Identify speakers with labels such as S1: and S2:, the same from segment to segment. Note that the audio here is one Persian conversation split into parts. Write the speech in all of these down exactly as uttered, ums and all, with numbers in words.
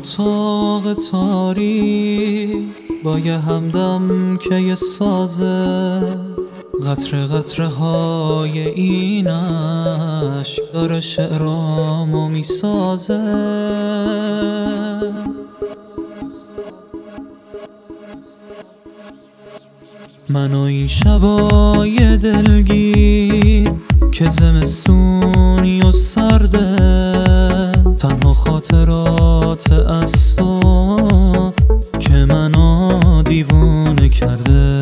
S1: اتاق تاریک با یه همدم که یه سازه، قطره قطره های اینش داره شعرامو میسازه. من و این شبای دلگیر که زمستونی و سرده، تنها خاطرات از تو که منو دیوونه کرده.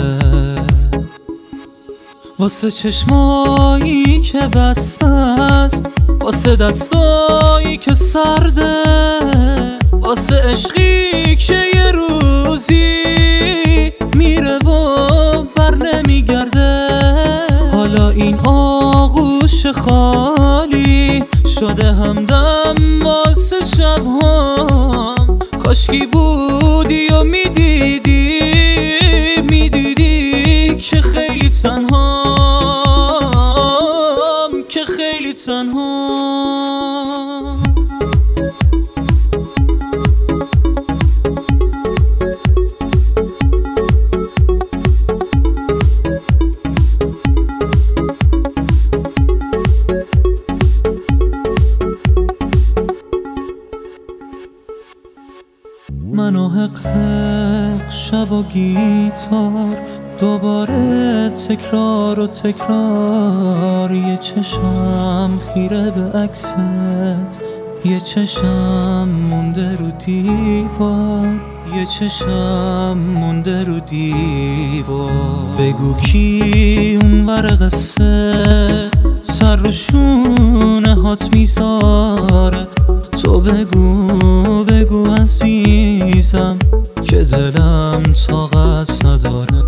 S1: واسه چشمایی که بسته است، واسه دستایی که سرده، واسه عشقی که یه روزی میره و بر نمیگرده. حالا این آغوش خالی شده همدم واسه شبهام. کاشکی بودی و میدیدی میدیدی که خیلی تنهام، که خیلی تنهام. من و حق حق شب و گیتار، دوباره تکرار و تکرار. یه چشم خیره به عکست، یه چشم مونده رو دیوار، یه چشم مونده رو دیوار. بگو کی اون ور قصه سر رو شونه هات میذاره. تو بگو بگو عزیزم که دلم طاقت نداره.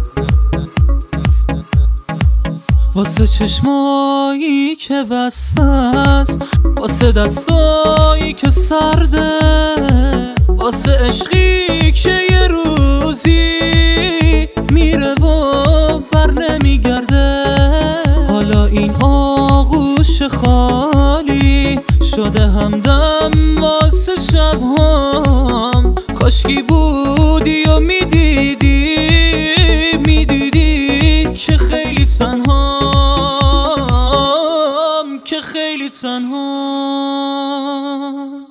S1: واسه چشمایی که بسته است، واسه دستایی که سرده، واسه عشقی که یه روزی میره و بر نمیگرده. حالا این آغوش خالی شده همدم واسه شبهام. کاشکی بودی و میدیدی میدیدی که خیلی تنهام، که خیلی تنهام.